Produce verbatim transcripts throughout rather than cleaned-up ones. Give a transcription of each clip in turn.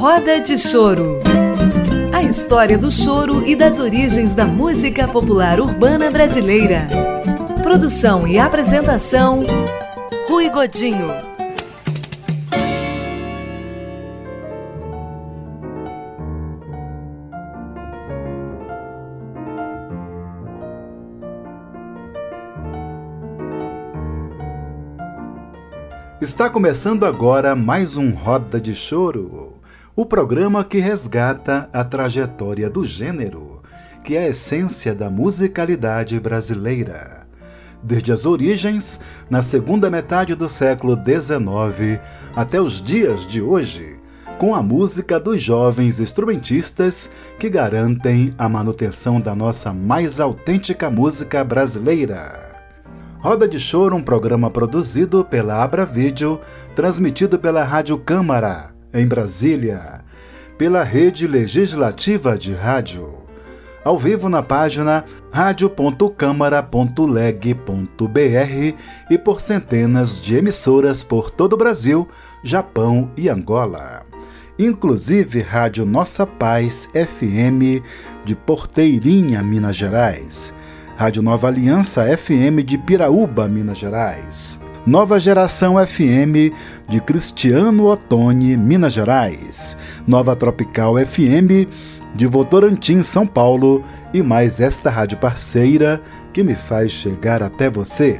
Roda de Choro. A história do choro e das origens da música popular urbana brasileira. Produção e apresentação, Rui Godinho. Está começando agora mais um Roda de Choro, o programa que resgata a trajetória do gênero, que é a essência da musicalidade brasileira. Desde as origens, na segunda metade do século dezenove, até os dias de hoje, com a música dos jovens instrumentistas que garantem a manutenção da nossa mais autêntica música brasileira. Roda de Choro, um programa produzido pela Abra Vídeo, transmitido pela Rádio Câmara, em Brasília, pela Rede Legislativa de Rádio, ao vivo na página rádio ponto câmara ponto leg ponto br e por centenas de emissoras por todo o Brasil, Japão e Angola. Inclusive Rádio Nossa Paz F M de Porteirinha, Minas Gerais, Rádio Nova Aliança F M de Piraúba, Minas Gerais, Nova Geração F M de Cristiano Ottoni, Minas Gerais, Nova Tropical F M de Votorantim, São Paulo, e mais esta rádio parceira que me faz chegar até você.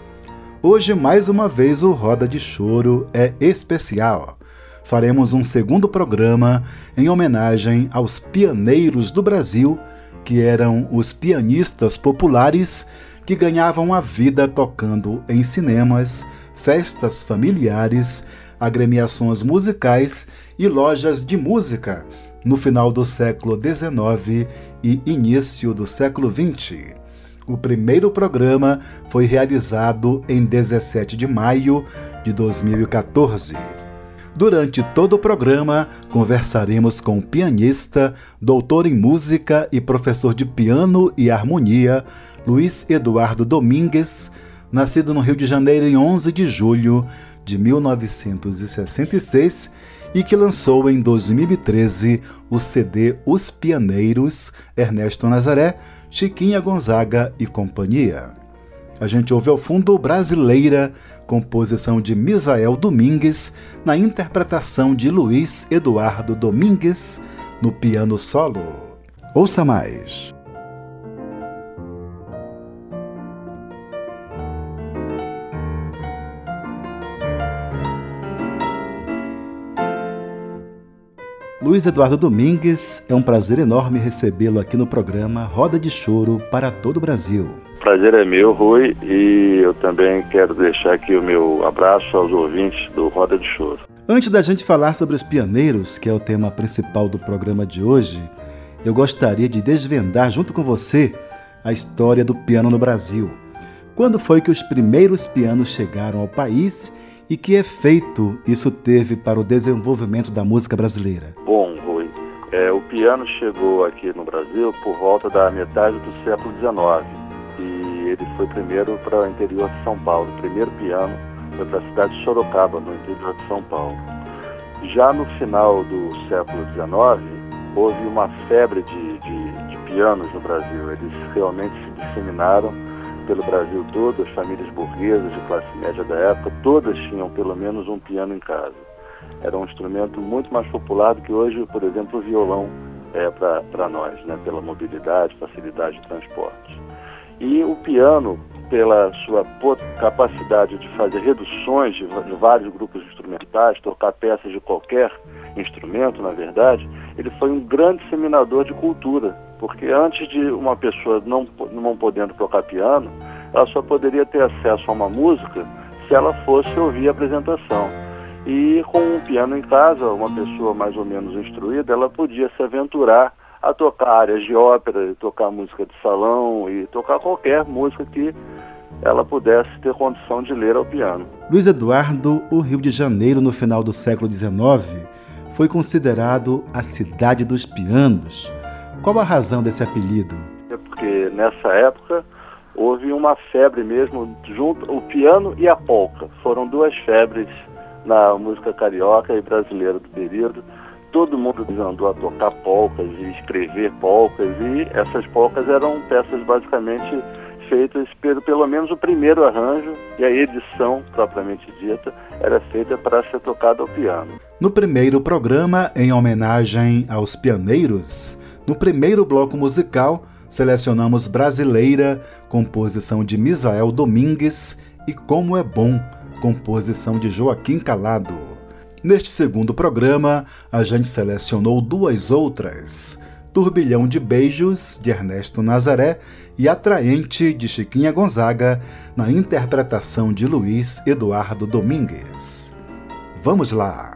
Hoje, mais uma vez, o Roda de Choro é especial. Faremos um segundo programa em homenagem aos pioneiros do Brasil, que eram os pianistas populares que ganhavam a vida tocando em cinemas, festas familiares, agremiações musicais e lojas de música no final do século dezenove e início do século vinte. O primeiro programa foi realizado em dezessete de maio de dois mil e quatorze. Durante todo o programa, conversaremos com o pianista, doutor em música e professor de piano e harmonia, Luiz Eduardo Domingues, nascido no Rio de Janeiro em onze de julho de mil novecentos e sessenta e seis e que lançou em dois mil e treze o C D Os Pianeiros, Ernesto Nazaré, Chiquinha Gonzaga e companhia. A gente ouve ao fundo Brasileira, composição de Misael Domingues, na interpretação de Luiz Eduardo Domingues, no piano solo. Ouça mais. Luiz Eduardo Domingues, é um prazer enorme recebê-lo aqui no programa Roda de Choro para todo o Brasil. Prazer é meu, Rui, e eu também quero deixar aqui o meu abraço aos ouvintes do Roda de Choro. Antes da gente falar sobre os pioneiros, que é o tema principal do programa de hoje, eu gostaria de desvendar junto com você a história do piano no Brasil. Quando foi que os primeiros pianos chegaram ao país e que efeito isso teve para o desenvolvimento da música brasileira? Bom, Rui, é, o piano chegou aqui no Brasil por volta da metade do século dezenove. E ele foi primeiro para o interior de São Paulo. O primeiro piano foi para a cidade de Sorocaba, no interior de São Paulo. Já no final do século dezenove, houve uma febre de, de, de pianos no Brasil. Eles realmente se disseminaram pelo Brasil todo. As famílias burguesas de classe média da época, todas tinham pelo menos um piano em casa. Era um instrumento muito mais popular do que hoje, por exemplo, o violão é para nós, né? Pela mobilidade, facilidade de transporte. E o piano, pela sua capacidade de fazer reduções de vários grupos instrumentais, tocar peças de qualquer instrumento, na verdade, ele foi um grande disseminador de cultura, porque antes de uma pessoa não, não podendo tocar piano, ela só poderia ter acesso a uma música se ela fosse ouvir a apresentação. E com um piano em casa, uma pessoa mais ou menos instruída, ela podia se aventurar a tocar áreas de ópera, tocar música de salão e tocar qualquer música que ela pudesse ter condição de ler ao piano. Luiz Eduardo, o Rio de Janeiro no final do século dezenove foi considerado a cidade dos pianos. Qual a razão desse apelido? É porque nessa época houve uma febre mesmo, junto o piano e a polca. Foram duas febres na música carioca e brasileira do período, todo mundo desandou a tocar polcas e escrever polcas, e essas polcas eram peças basicamente feitas pelo, pelo menos o primeiro arranjo, e a edição, propriamente dita, era feita para ser tocada ao piano. No primeiro programa, em homenagem aos pioneiros, no primeiro bloco musical, selecionamos Brasileira, composição de Misael Domingues, e Como é Bom, composição de Joaquim Calado. Neste segundo programa, a gente selecionou duas outras, Turbilhão de Beijos, de Ernesto Nazaré, e Atraente, de Chiquinha Gonzaga, na interpretação de Luiz Eduardo Domingues. Vamos lá!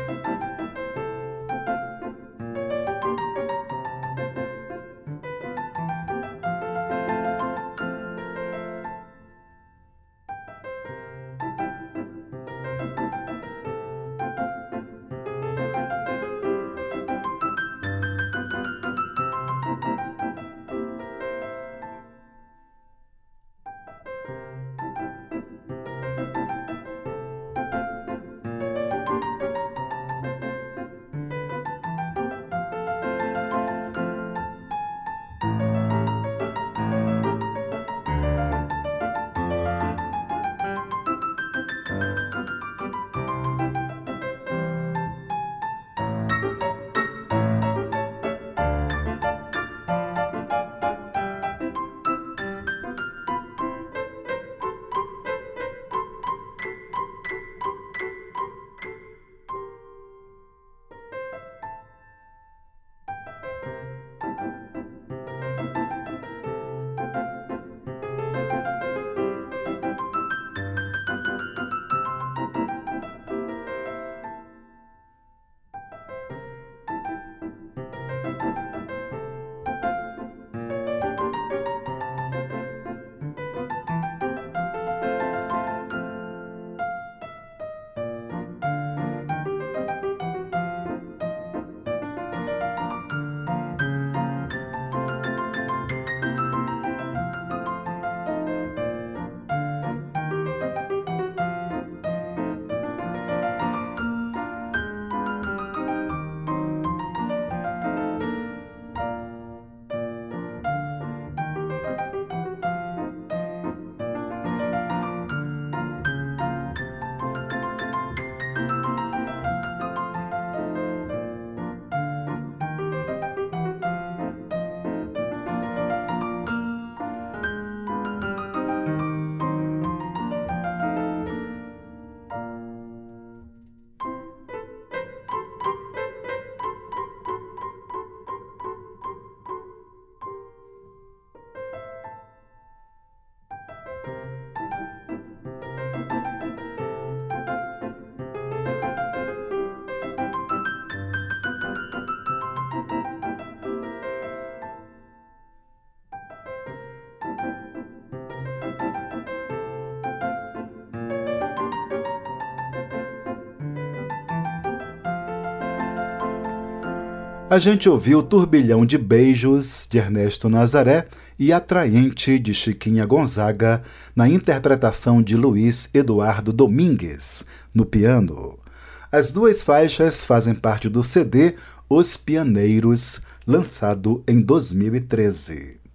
A gente ouviu Turbilhão de Beijos, de Ernesto Nazaré, e Atraente, de Chiquinha Gonzaga, na interpretação de Luiz Eduardo Domingues, no piano. As duas faixas fazem parte do C D Os Pianeiros, lançado em dois mil e treze.